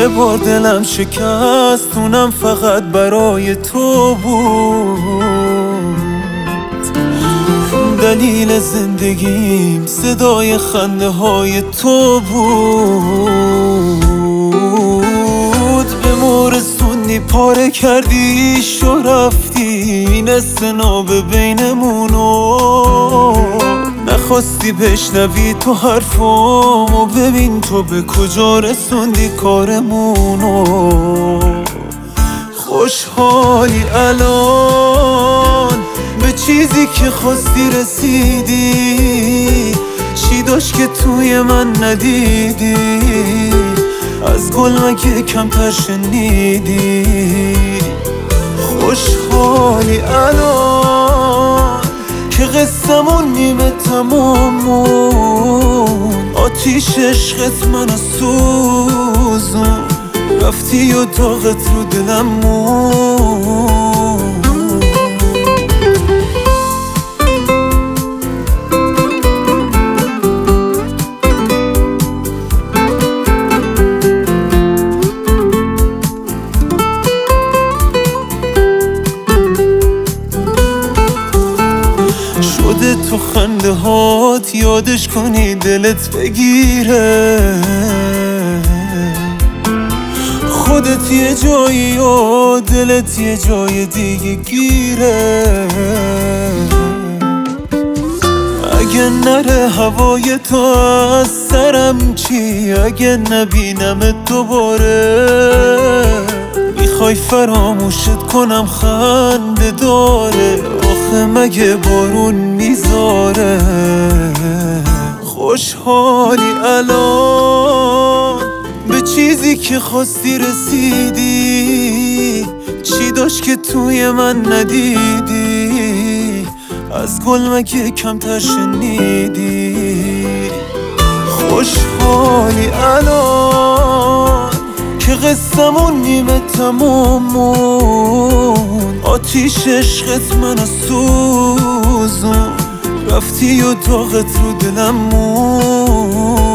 یه بار دلم شکست، اونم فقط برای تو بود. دلیل زندگیم صدای خنده های تو بود. به ما رسوندی، پاره کردی و رفتی، نصف ناب بینمونو. نخواستی بشنوی تو حرفامو، ببین تو به کجا رسوندی کارمونو. خوشحالی الان به چیزی که خواستی رسیدی؟ چی داشت که توی من ندیدی؟ از گل مگه کمتر شنیدی؟ خوشحالی الان که قصمون نیمه تمامون، آتیش عشقت منو سوزون، رفتی و داغت رو دلم مون. شده تو خنده هات یادش کنی دلت بگیره، خودت یه جایی و دلت یه جای دیگه گیره. اگه نره هوای تو از سرم چی؟ اگه نبینمت دوباره میخوای فراموشت کنم خنده داره؟ آخه مگه بارون میذاره؟ خوشحالی الان به چیزی که خواستی رسیدی؟ چی داشت که توی من ندیدی؟ از گل مگه کمتر شنیدی؟ خوشحالی الان که قصمون نیمه تمامون، آتیش عشقت منو سوزون، رفتی و داغت رو دلم مون.